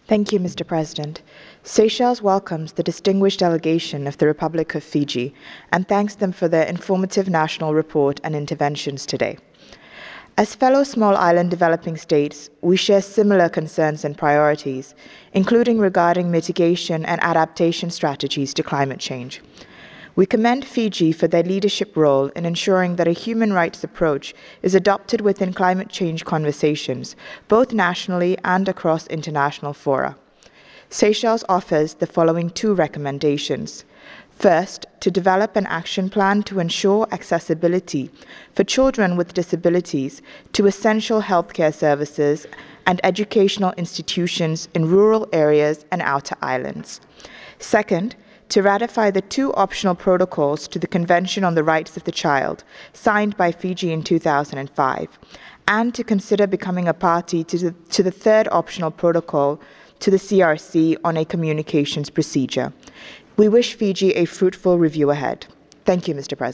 Thank you, Mr. President. Seychelles welcomes the distinguished delegation of the Republic of Fiji and thanks them for their informative national report and interventions today. As fellow small island developing states, we share similar concerns and priorities, including regarding mitigation and adaptation strategies to climate change. We commend Fiji for their leadership role in ensuring that a human rights approach is adopted within climate change conversations, both nationally and across international fora. Seychelles offers the following two recommendations. First, to develop an action plan to ensure accessibility for children with disabilities to essential healthcare services and educational institutions in rural areas and outer islands. Second, to ratify the two optional protocols to the Convention on the Rights of the Child, signed by Fiji in 2005, and to consider becoming a party to the third optional protocol to the CRC on a communications procedure. We wish Fiji a fruitful review ahead. Thank you, Mr. President.